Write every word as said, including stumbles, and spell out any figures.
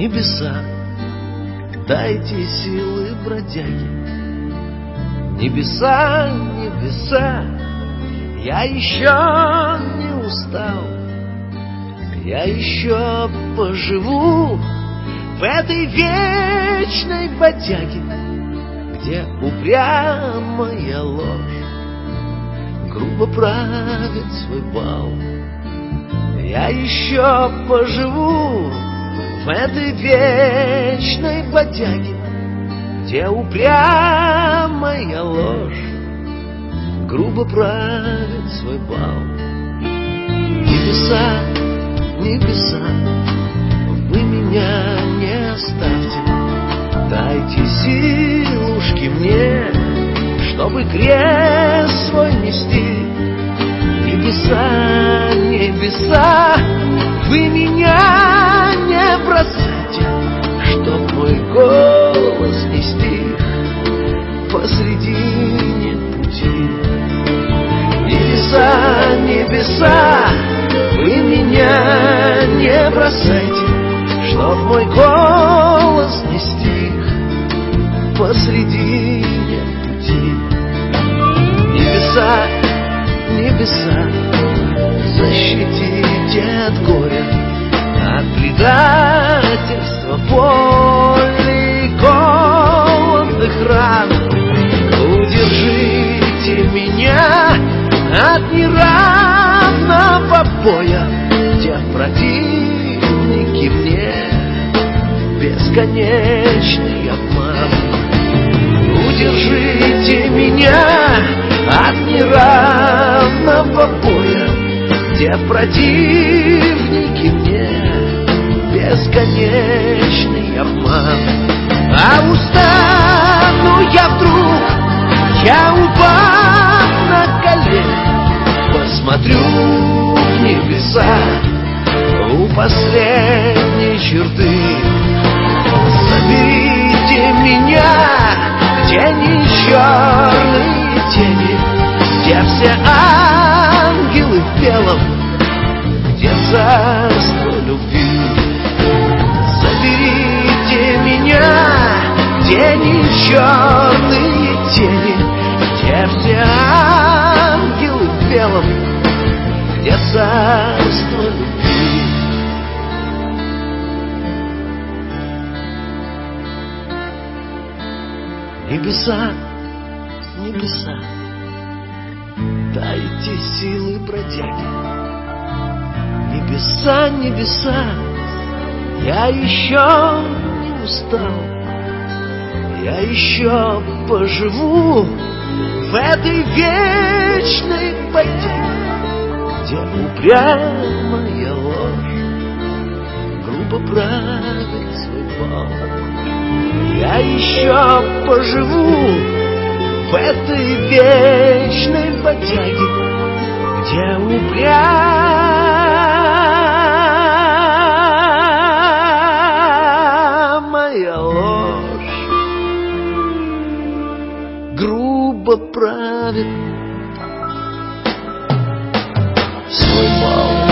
Небеса, дайте силы бродяги. Небеса, небеса, я еще не устал. Я еще поживу в этой вечной бодяге, где упрямая ложь грубо правит свой бал. Я еще поживу в этой вечной бодяге, где упрямая ложь грубо правит свой бал. Небеса, небеса, вы меня не оставьте, дайте силушки мне, чтобы крест свой нести. Небеса, небеса, вы меня не бросайте, чтоб мой голос не стих посредине пути. Небеса, небеса, вы меня не бросайте, чтоб мой голос не стих посредине пути. Небеса, небеса, защитите от горя, от предательства, боли и голодных ран. Удержите меня от неравного боя, где противники мне бесконечный обман. Удержите меня от неравного боя, где противники мне бесконечный обман. А устану я вдруг, я упав на колени, посмотрю в небеса у последней черты. Заберите меня, где не черные тени, где все ангелы в белом, где царство любви. Заберите меня, где не черные тени, где все ангелы в белом, где царство любви. Небеса, небеса, дайте силы бродяги. Небеса, небеса, я еще не устал. Я еще поживу в этой вечной бодяге, где упрямая ложь грубо правит свой бал. Я еще поживу в этой вечной бодяге, где упрямая ложь грубо правит свой бал.